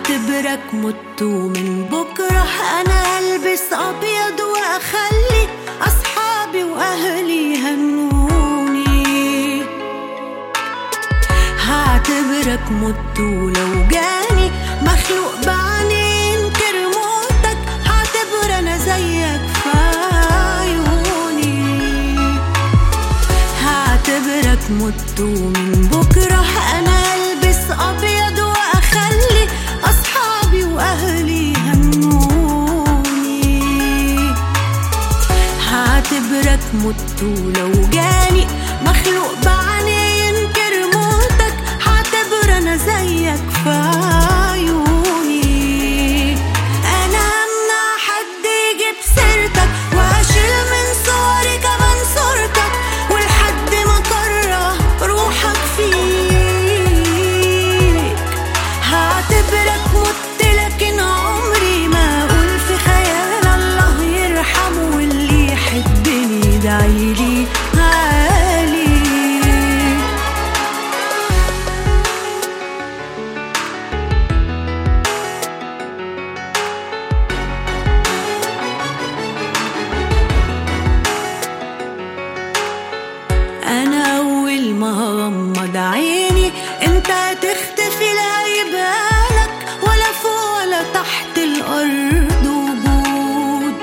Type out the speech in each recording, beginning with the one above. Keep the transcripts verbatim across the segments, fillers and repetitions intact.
هعتبرك مت ومن بكرة أنا ألبس أبيض وأخلي أصحابي وأهلي يهنوني. هعتبرك مت ولو جاني مخلوق بعيني ينكر موتك هعتبر أنا زيك في عيوني. هعتبرك مت ومن بكرة أنا ألبس أبيض وأخلي أصحابي وأهلي يهنوني. هعتبرك مت ولو جاني مخلوق بعيني ينكر موتك هعتبر أنا زيك في عيوني. أنا همنع حد يجيب سيرتك وأشيل من صوري كمان صورتك ولحد ما كره روحك فيك. هعتبرك مت لكن عمري ما أقول في خيال الله يرحمه واللي يحبني يدعيلي عالي. أنا أول ما هغمض عيني أنت هتختفي لا يبالك ولا فوق ولا تحت الأرض وجود.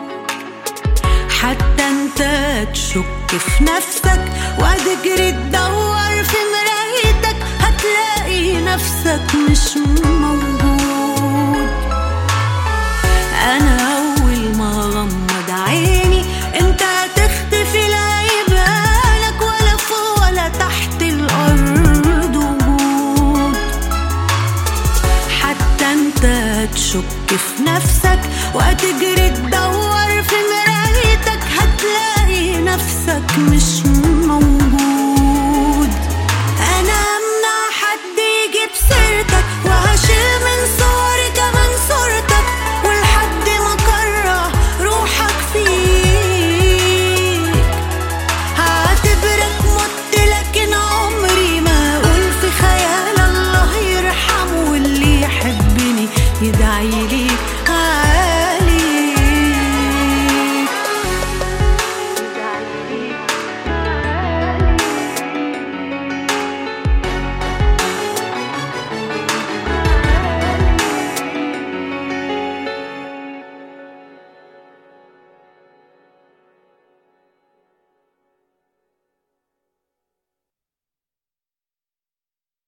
حتى أنت تشك في نفسك وهتجري تدور في مرايتك هتلاقي نفسك مش موجود. أنا أول ما هغمض عيني أنت هتختفي لا يبالك ولا فوق ولا تحت الأرض وجود. حتى أنت تشك في نفسك وهتجري تدور في مرايتك هتلاقي نفسك مش